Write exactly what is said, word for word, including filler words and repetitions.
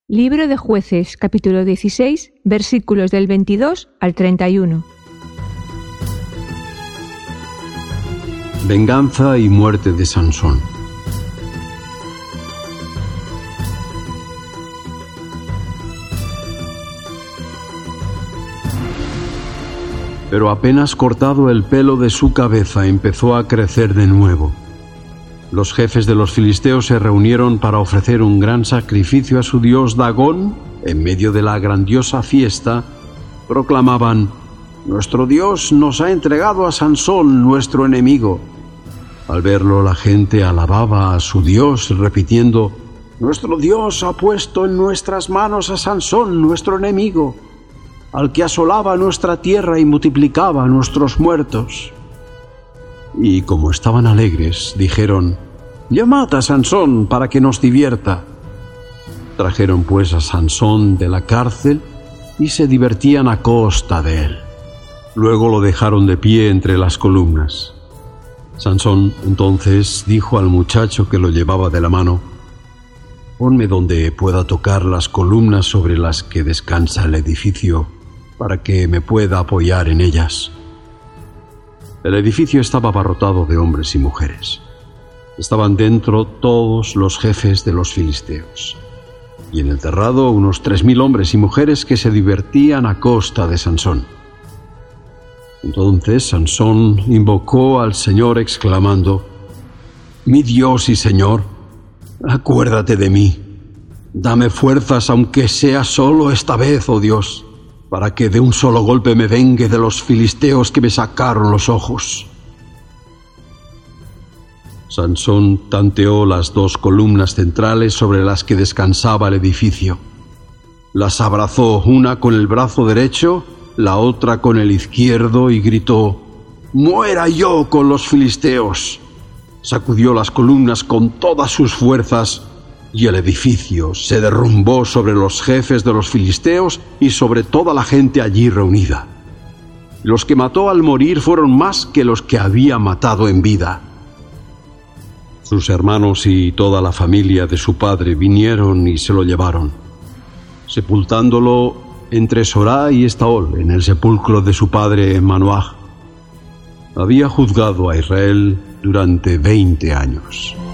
Libro de Jueces, capítulo dieciséis, versículos del veintidós al treinta y uno. Venganza y muerte de Sansón. Pero apenas cortado el pelo de su cabeza, empezó a crecer de nuevo. Los jefes de los filisteos se reunieron para ofrecer un gran sacrificio a su dios Dagón. En medio de la grandiosa fiesta, proclamaban: «Nuestro Dios nos ha entregado a Sansón, nuestro enemigo». Al verlo, la gente alababa a su Dios, repitiendo: «Nuestro Dios ha puesto en nuestras manos a Sansón, nuestro enemigo, al que asolaba nuestra tierra y multiplicaba nuestros muertos». Y como estaban alegres, dijeron: «Llamad a Sansón para que nos divierta». Trajeron pues a Sansón de la cárcel y se divertían a costa de él. Luego lo dejaron de pie entre las columnas. Sansón entonces dijo al muchacho que lo llevaba de la mano: «Ponme donde pueda tocar las columnas sobre las que descansa el edificio, para que me pueda apoyar en ellas». El edificio estaba abarrotado de hombres y mujeres. Estaban dentro todos los jefes de los filisteos, y en el terrado unos tres mil hombres y mujeres que se divertían a costa de Sansón. Entonces Sansón invocó al Señor exclamando: «Mi Dios y Señor, acuérdate de mí. Dame fuerzas, aunque sea solo esta vez, oh Dios, para que de un solo golpe me vengue de los filisteos que me sacaron los ojos». Sansón tanteó las dos columnas centrales sobre las que descansaba el edificio. Las abrazó, una con el brazo derecho, la otra con el izquierdo, y gritó: «¡Muera yo con los filisteos!». Sacudió las columnas con todas sus fuerzas, y el edificio se derrumbó sobre los jefes de los filisteos y sobre toda la gente allí reunida. Los que mató al morir fueron más que los que había matado en vida. Sus hermanos y toda la familia de su padre vinieron y se lo llevaron, sepultándolo entre Sorá y Estaol, en el sepulcro de su padre en Manoaj. Había juzgado a Israel durante veinte años.